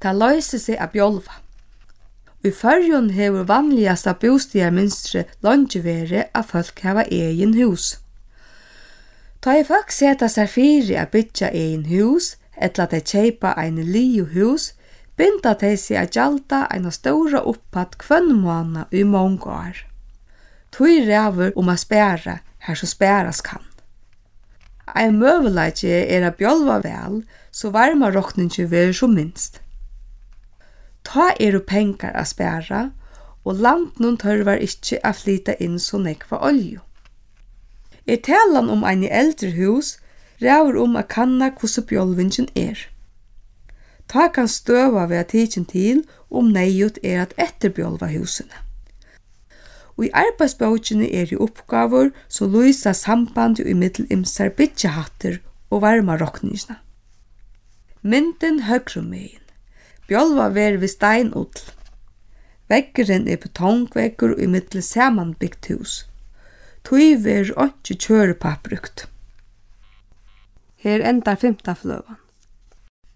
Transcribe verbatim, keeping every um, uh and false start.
Det løser seg av bjolva. I førjon hever vanligasta bostigarmønstre langt vere at folk hava egen hus. Ta i folk seta seg fyrir a bytja egen hus, etla de kjeipa ein liu hus, binda de seg a gjalda eina stora upphatt kvønn måna i mange år. Tui ræver om a spæra her så spæras kan. Ein møvelaigi er a bjolva vel, så varma rokningi ver som minst. Ta eru pengar a spæra, og landnum tørvar ikkje a flyta inn så nekva olju. Er talan om ein eldre hus, ræver om a kanna hvordan bjolvingen er. Ta kan støva ved tidsin til om neiut er at etterbjolva husene. Og i arbeidsbøkene er i oppgaver som lysa sambandet i middel imsar bytjehatter og varma rokningene. Mynden høgrumegin. Bjolva ver ved steinodl. Veggeren er betongvegger i middel samanbyggt hus. Tui ver ikkje kjørepapp brukt. Her endar femta fløvan.